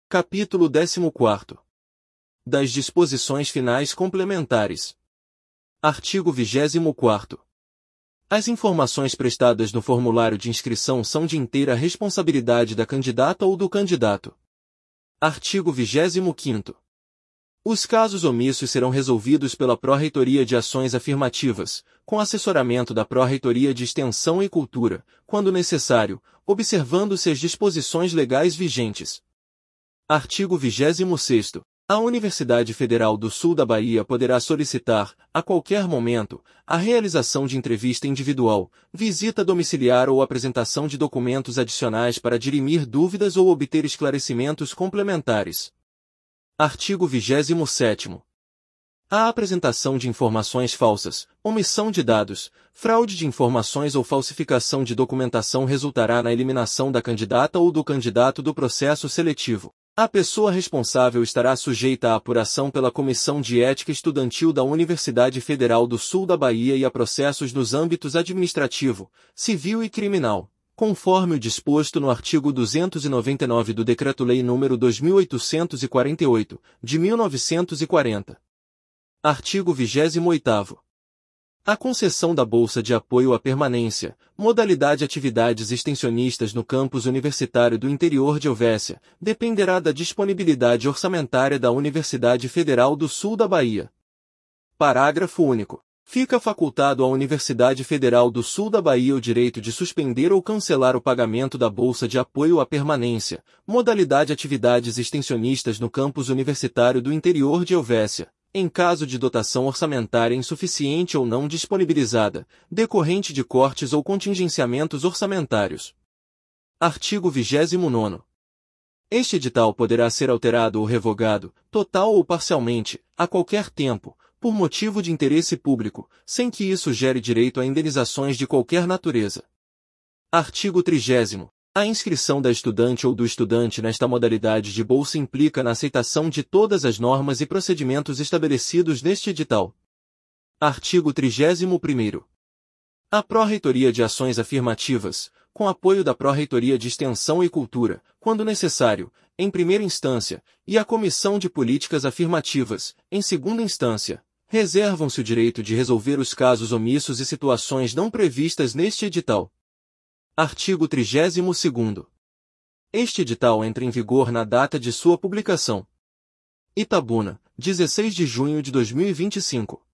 Capítulo 14. Das disposições finais complementares. Artigo 24º. As informações prestadas no formulário de inscrição são de inteira responsabilidade da candidata ou do candidato. Artigo 25º. Os casos omissos serão resolvidos pela Pró-Reitoria de Ações Afirmativas, com assessoramento da Pró-Reitoria de Extensão e Cultura, quando necessário, observando-se as disposições legais vigentes. Artigo 26º. A Universidade Federal do Sul da Bahia poderá solicitar, a qualquer momento, a realização de entrevista individual, visita domiciliar ou apresentação de documentos adicionais para dirimir dúvidas ou obter esclarecimentos complementares. Artigo 27º. A apresentação de informações falsas, omissão de dados, fraude de informações ou falsificação de documentação resultará na eliminação da candidata ou do candidato do processo seletivo. A pessoa responsável estará sujeita à apuração pela Comissão de Ética Estudantil da Universidade Federal do Sul da Bahia e a processos nos âmbitos administrativo, civil e criminal, conforme o disposto no artigo 299 do Decreto-Lei nº 2848, de 1940. Artigo 28º. A concessão da Bolsa de Apoio à Permanência, modalidade atividades extensionistas no campus universitário do interior de Helvécia, dependerá da disponibilidade orçamentária da Universidade Federal do Sul da Bahia. Parágrafo único. Fica facultado à Universidade Federal do Sul da Bahia o direito de suspender ou cancelar o pagamento da Bolsa de Apoio à Permanência, modalidade atividades extensionistas no campus universitário do interior de Helvécia, em caso de dotação orçamentária insuficiente ou não disponibilizada, decorrente de cortes ou contingenciamentos orçamentários. Artigo 29º. Este edital poderá ser alterado ou revogado, total ou parcialmente, a qualquer tempo, por motivo de interesse público, sem que isso gere direito a indenizações de qualquer natureza. Artigo 30º. A inscrição da estudante ou do estudante nesta modalidade de bolsa implica na aceitação de todas as normas e procedimentos estabelecidos neste edital. Artigo 31º. A Pró-Reitoria de Ações Afirmativas, com apoio da Pró-Reitoria de Extensão e Cultura, quando necessário, em primeira instância, e a Comissão de Políticas Afirmativas, em segunda instância, reservam-se o direito de resolver os casos omissos e situações não previstas neste edital. Artigo 32º. Este edital entra em vigor na data de sua publicação. Itabuna, 16 de junho de 2025.